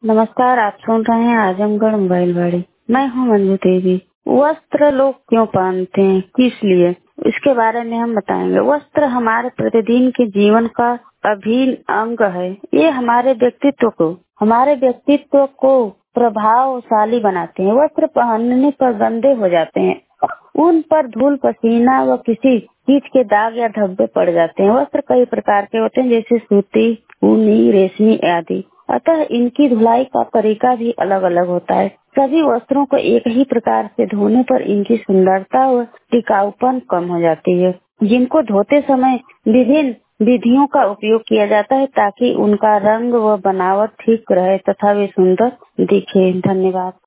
नमस्कार, आप सुन रहे हैं आजमगढ़ मोबाइल वाड़ी। मैं हूं मंजू देवी। वस्त्र लोग क्यों पहनते हैं, किस लिए, इसके बारे में हम बताएंगे। वस्त्र हमारे प्रतिदिन के जीवन का अभिन्न अंग है। ये हमारे व्यक्तित्व को प्रभावशाली बनाते हैं। वस्त्र पहनने पर गंदे हो जाते हैं, उन पर धूल, पसीना व किसी चीज के दाग या धब्बे पड़ जाते हैं। वस्त्र कई प्रकार के होते हैं, जैसे सूती, ऊनी, रेशमी आदि। अतः इनकी धुलाई का तरीका भी अलग अलग होता है। सभी वस्त्रों को एक ही प्रकार से धोने पर इनकी सुंदरता व टिकाऊपन कम हो जाती है। जिनको धोते समय विभिन्न विधियों का उपयोग किया जाता है ताकि उनका रंग व बनावट ठीक रहे तथा वे सुंदर दिखे। धन्यवाद।